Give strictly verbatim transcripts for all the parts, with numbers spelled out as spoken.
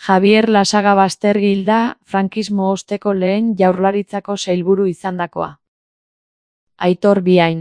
Javier Lasagabaster Gilda, frankismo osteko lehen Jaurlaritzako sailburu izandakoa. Aitor Biain.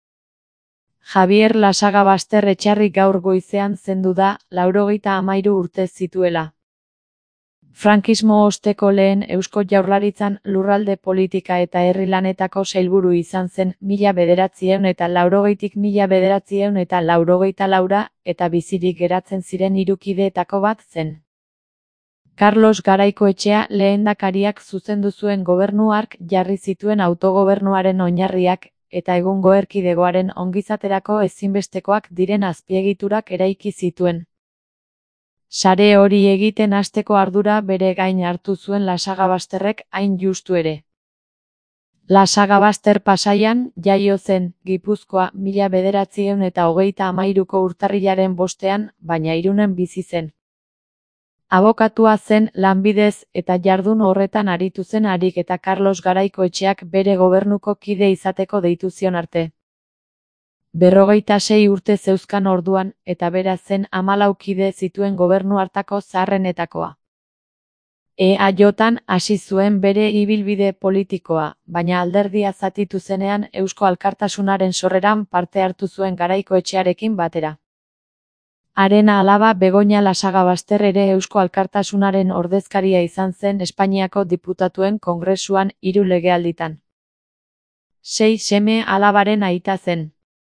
Javier Lasagabaster Etxarri gaur goizean zendu da, laurogeita hamairu urte zituela. Frankismo osteko lehen Eusko Jaurlaritzan lurralde politika eta herri lanetako sailburu izan zen mila bederatziehun eta laurogeitik mila bederatziehun eta laurogeita laura eta bizirik geratzen ziren hiru kideetako bat zen. Carlos Garaikoetxea lehendakariak zuzendu zuen gobernu hark jarri zituen autogobernuaren oinarriak eta egungo erkidegoaren ongizaterako ezinbestekoak diren azpiegiturak eraiki zituen. Sare hori egiten hasteko ardura bere gain hartu zuen Lasagabasterrek hain justu ere. Lasagabaster Pasaian jaio zen, Gipuzkoa, mila bederatziehun eta hogeita hamairuko urtarrilaren bostean, baina Irunen bizi zen. Abokatua zen lanbidez eta jardun horretan aritu zen harik eta Carlos Garaikoetxeak bere gobernuko kide izateko deitu zion arte. Berrogeita sei urte zeuzkan orduan eta bera zen hamalau kide zituen gobernu hartako zaharrenetakoa. E A J-an hasi zuen bere ibilbide politikoa, baina alderdia zatitu zenean Eusko Alkartasunaren sorreran parte hartu zuen Garaikoetxearekin batera. Haren alaba Begoña Lasagabaster ere Eusko Alkartasunaren ordezkaria izan zen Espainiako diputatuen kongresuan hiru legealditan. Sei seme alabaren aita zen.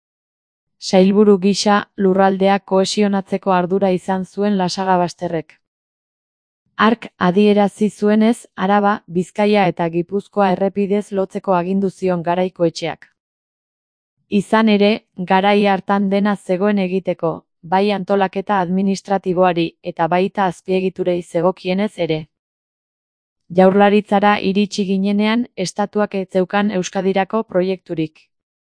Sailburu gisa, lurraldea kohesionatzeko ardura izan zuen Lasagabasterrek. Hark adierazi zuenez, Araba, Bizkaia eta Gipuzkoa errepidez lotzeko agindu zion Garaikoetxeak. Izan ere, garai hartan dena zegoen egiteko, bai antolaketa administratiboari eta baita azpiegiturei zegokienez ere. Jaurlaritzara iritsi ginenean, estatuak ez zeukan Euskadirako proiekturik.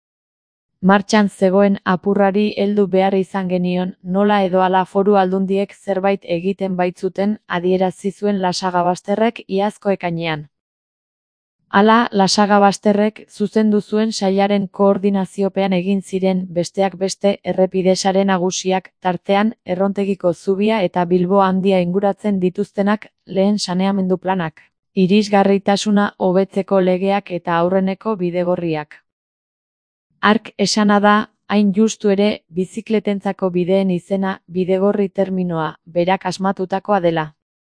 Martxan zegoen apurrari heldu behar izan genion, nola edo hala foru aldundiek zerbait egiten baitzuten adierazi zuen Lasagabasterrek iazko ekainean. Hala, Lasagabasterrek zuzendu zuen sailaren koordinaziopean egin ziren besteak beste errepide sare nagusiak, tartean Errontegiko zubia eta Bilbo Handia inguratzen dituztenak lehen saneamendu planak, irisgarritasuna hobetzeko legeak eta aurreneko bidegorriak. Hark esana da, hain justu ere, bizikletentzako bideen izena, bidegorri terminoa, berak asmatutakoa dela.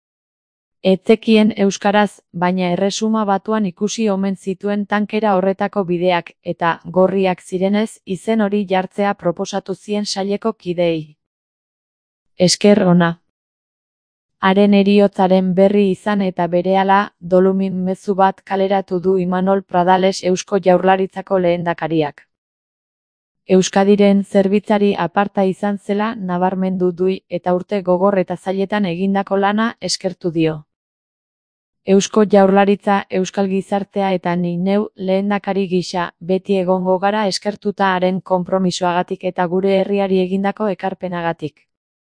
Ez zekien euskaraz, baina Erresuma Batuan ikusi omen zituen tankera horretako bideak, eta, gorriak zirenez, izen hori jartzea proposatu zien saileko kideei. Esker ona. Haren heriotzaren berri izan eta berehala, dolumin mezu bat kaleratu du Imanol Pradales Eusko Jaurlaritzako lehendakariak. Euskadiren zerbitzari aparta izan zela nabarmendu du eta urte gogor eta zailetan egindako lana eskertu dio. Eusko Jaurlaritza, Euskal Gizartea eta ni neu lehendakari gisa beti egongo gara eskertuta haren konpromisoagatik eta gure herriari egindako ekarpenagatik.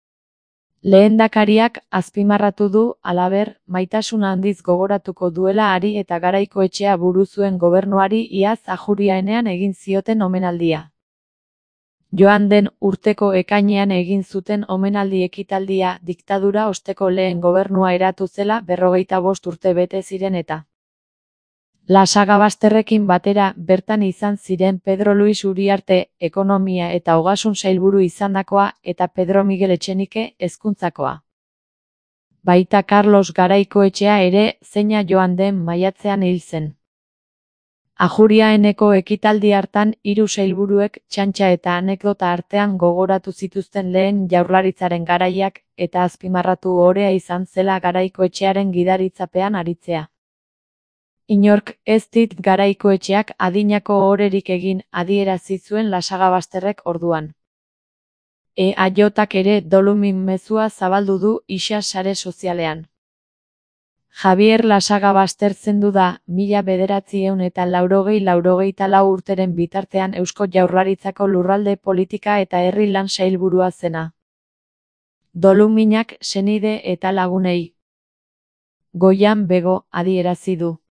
Lehendakariak azpimarratu du, halaber, maitasun handiz gogoratuko duela hari eta Garaikoetxea buru zuen gobernuari iaz Ajuriaenean egin zioten omenaldia. Joan den urteko ekainean egin zuten omenaldi ekitaldia diktadura osteko lehen gobernua eratu zela berrogeita bost urte bete ziren eta. Lasagabasterrekin batera bertan izan ziren Pedro Luis Uriarte, ekonomia eta ogasun sailburu izandakoa eta Pedro Miguel Etxenike, hezkuntzakoa. Baita Carlos Garaikoetxea ere, zeina joan den maiatzean hil zen. Ajuriaeneko ekitaldi hartan hiru sailburuek txantxa eta anekdota artean gogoratu zituzten lehen Jaurlaritzaren garaiak eta azpimarratu ohorea izan zela Garaikoetxearen gidaritzapean aritzea. Inork ez dit Garaikoetxeak adinako ohorerik egin adierazi zuen Lasagabasterrek orduan. E A J-ak ere dolumin mezua zabaldu du isa sare sozialean. Javier Lasagabaster zendu da, mila bederatziehun eta laurogei laurogeita lau urteren bitartean Eusko Jaurlaritzako lurralde politika eta herri lan sailburua zena. Doluminak senide eta lagunei. Goian bego adierazi du.